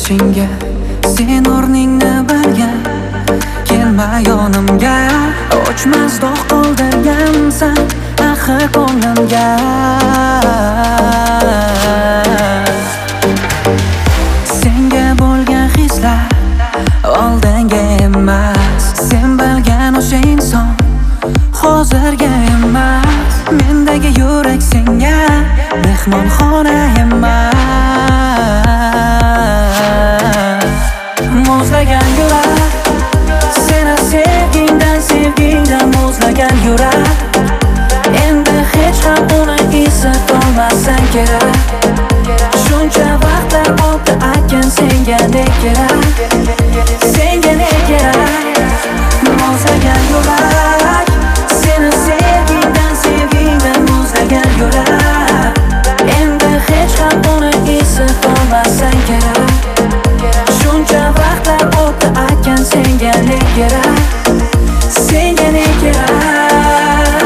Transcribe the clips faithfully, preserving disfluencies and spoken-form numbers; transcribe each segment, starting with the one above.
ichingga sen o'rningni bilgan. Kelma yonimga, o'chmas dog' qoldirgansan axir ko'nglimga. Senga bo'lgan hislar oldinga emas, sen bilgan o'sha inson hozirga emas. Mendagi yurak senga mehmonxona emas. Muzlagan yurak, seni sevgingdan sevgingdan muzlagan yurak. Endi hech ham uni eslatolmassan kerak. Shuncha vaqtlar o'tdi aytgan senga ne kerak, senga ne kerak. Muzlagan yurak, seni sevgingdan sevgingdan muzlagan yurak. Endi hech ham uni eslatolmassan kerak. Shuncha vaqtlar o'tdi aytgan senga ne kerak, senga ne kerak.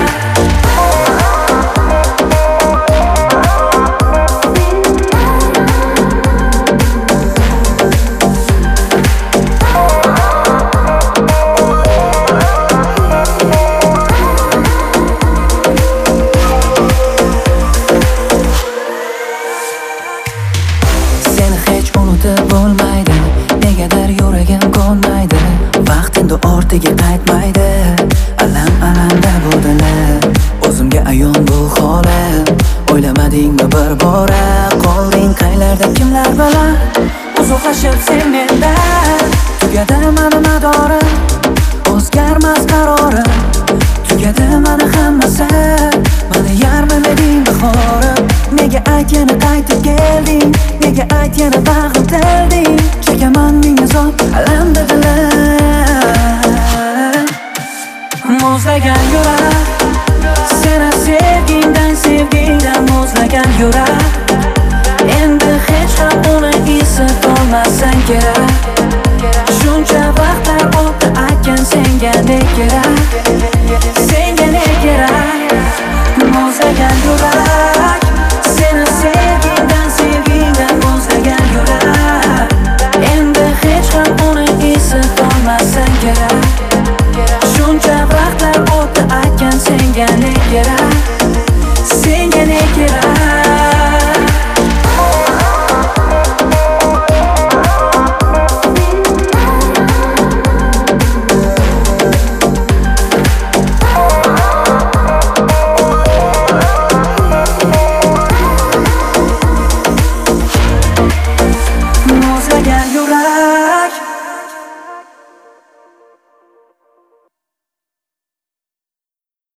Bo'lmaydi, negadir yuragim ko'nmaydi. Vaqtindi ortiga qaytmaydi, alam alamda bu dilim. O'zimga ayon bu holim, o'ylamadingmi bir bora? Qolding qaylarda kimlar bilan, uzoqlashib sen mendan. Tugadi mani madorim, o'zgarmas qarorim. Tugadi mani hammasi, mani yarmilading bahorim. Nega ayt yana qaytib kelding, nega ayt yana bag'rim tilding. Chekaman ming azob, alamda dilim. Muzlagan yurak, seni sevgingdan sevgingdan muzlagan yurak. Endi hech ham uni eslatolmassan kerak. Shuncha vaqtlar o'tdi aytgan senga ne kerak, senga